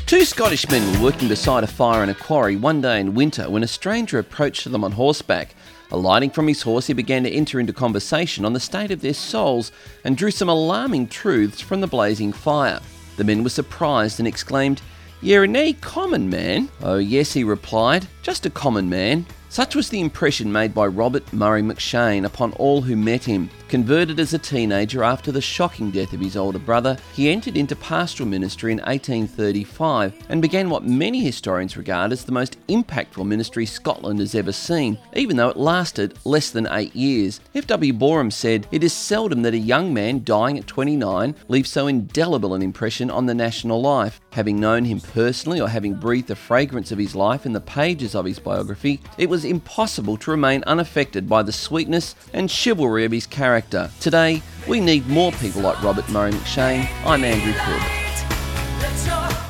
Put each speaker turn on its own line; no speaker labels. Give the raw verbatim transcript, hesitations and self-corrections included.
Two Scottish men were working beside a fire in a quarry one day in winter when a stranger approached them on horseback. Alighting from his horse, he began to enter into conversation on the state of their souls and drew some alarming truths from the blazing fire. The men were surprised and exclaimed, "You're nae common man." "Oh yes," he replied, "just a common man." Such was the impression made by Robert Murray M'Cheyne upon all who met him. Converted as a teenager after the shocking death of his older brother, he entered into pastoral ministry in eighteen thirty-five and began what many historians regard as the most impactful ministry Scotland has ever seen, even though it lasted less than eight years. F W Boreham said, "It is seldom that a young man dying at twenty-nine leaves so indelible an impression on the national life. Having known him personally or having breathed the fragrance of his life in the pages of his biography, it was impossible to remain unaffected by the sweetness and chivalry of his character. Today, we need more people like Robert Murray M'Cheyne. I'm Andrew Corbett.